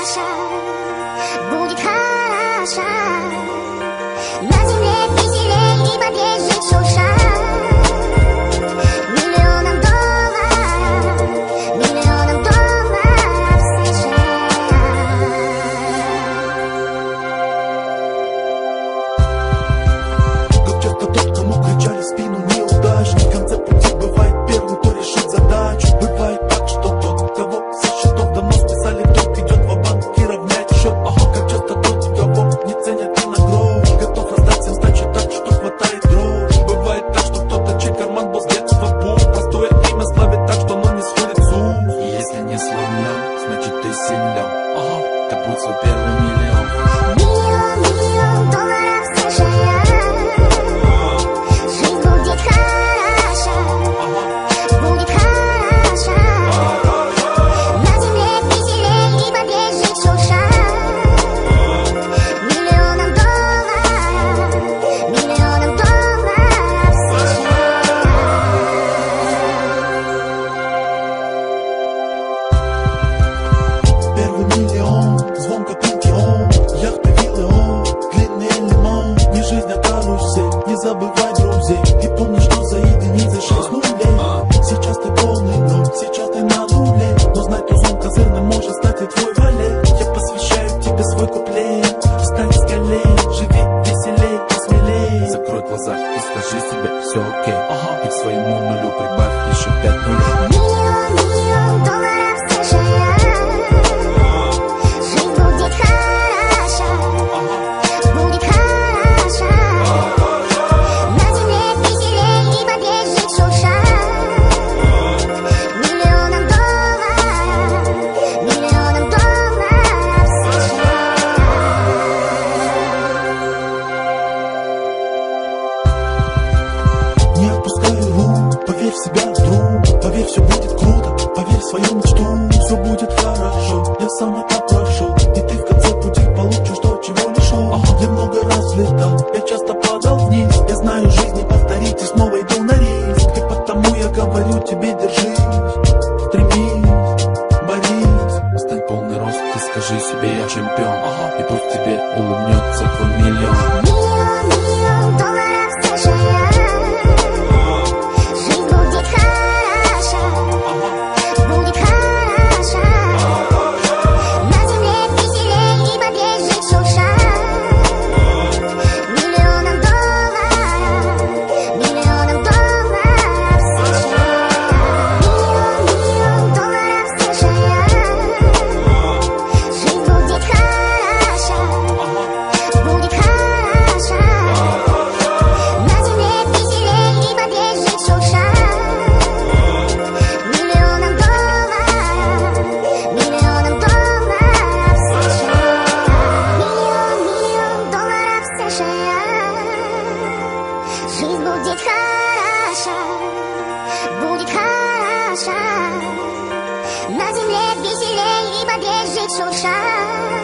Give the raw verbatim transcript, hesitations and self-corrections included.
хороша, будет хороша. На земле веселей и побежит шурша. Миллионом долларов, миллионом долларов в США. Как часто тот, кому кричали в спину неудачник, в конце пути бывает первый, кто решит задачу. Бывает так, что тот, кого со счетов давно списали, вдруг идет ва-банк и равняет счет. Ага, как часто тот, кого не ценят и нагров, готов раздать всем сдачи так, что хватает дров. Бывает так, что кто-то, чей карман был с детства пух, простое имя славит так, что оно не сходит с уст. И если не славлен, значит ты силен. Ага, это будет свой первый миллион. Миллион, миллион долларов в США. Жизнь будет хороша, будет хороша. На земле веселей и побежит шурша. Миллионом долларов, миллионом долларов в США. Первый миллион, звонко пентион, яхта виллион, длинный лимон. Не жизнь, а карусель, не забывай друзей. И помни, что за единицей шесть нулей. Сейчас ты полный ноль, сейчас ты на нуле. Но знать узлом козырным может стать и твой валет. Я посвящаю тебе свой куплет. Встань с колен, живи веселей и смелей. Закрой глаза и скажи себе все окей. И к своему нулю прибавь еще пять нулей. Миллион, миллион долларов в США. Жизнь будет хороша, будет хороша. На земле веселей и побежит шурша. Миллионом долларов, миллионом долларов в США. Не отпускай рук, поверь в себя, друг. Поверь, все будет круто, поверь в свою мечту. Все будет хорошо, я сам это прошел. И ты в конце пути получишь то, чего не шел. Я много раз летал, я часто падал вниз. Я знаю, жизнь не повторить и снова иду на риск. И потому я говорю тебе, держись, стремись, борись. Стань полный рост и скажи себе, я чемпион. И пусть тебе улыбнется твой миллион. Миллион, миллион долларов в США. Жизнь будет хороша, будет хороша. На земле веселей и побежит шурша. Миллионом долларов, миллионом долларов в США. Миллион, миллион долларов в США. Жизнь будет хороша, будет хороша. На земле веселей и побежит шурша. Миллионом долларов, миллионом долларов в США. Миллион, миллион долларов в США. Жизнь будет хороша, будет хороша. На земле веселей и побежит шурша.